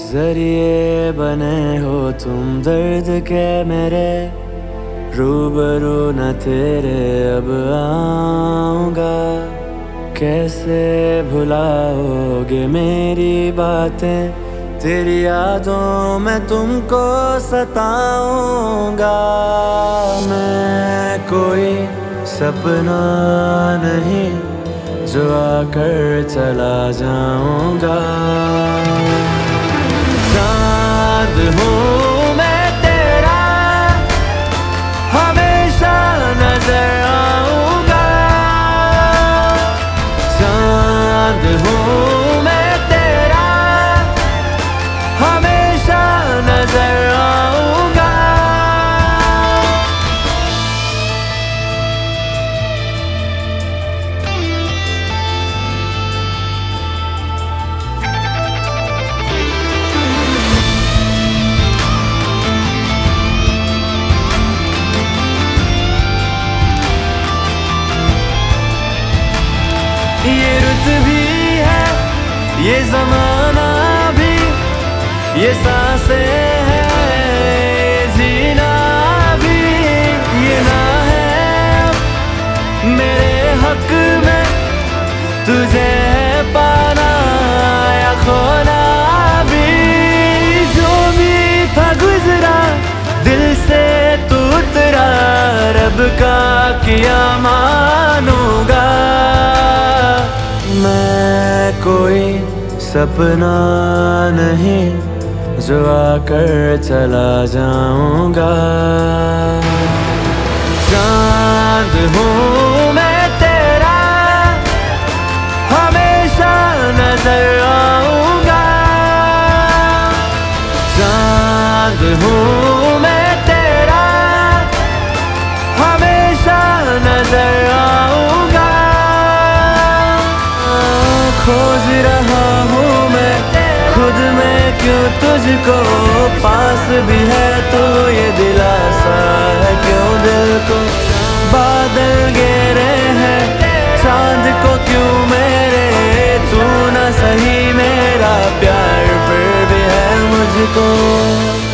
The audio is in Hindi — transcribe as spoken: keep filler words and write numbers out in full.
जरिए बने हो तुम दर्द के मेरे, रूबरू न तेरे अब आऊंगा। कैसे भुलाओगे मेरी बातें, तेरी यादों में तुमको सताऊंगा। मैं कोई सपना नहीं जो आकर चला जाऊंगा। चांद हूँ मैं तेरा, हमेशा नजर आऊंगा। चांद हूँ मैं तेरा, हमेशा नजर आऊंगा। ये रुत भी है, ये जमाना भी, ये सांसें हैं, जीना भी। ये ना है मेरे हक में तुझे पाना या खोना भी। जो भी था गुजरा दिल से तू उतरा, रब का किया मानूंगा। मैं कोई सपना नहीं जो आकर चला जाऊंगा। चांद हूँ मैं तेरा, हमेशा नजर आऊंगा। चांद हूँ मैं तेरा, हमेशा नजर आऊंगा। खोज रहा हूँ मैं खुद में क्यों तुझको, पास भी है तो ये दिलासा है क्यों दिल को। बादल घेरे हैं चांद को क्यों मेरे, तू ना सही मेरा प्यार फिर भी है मुझको।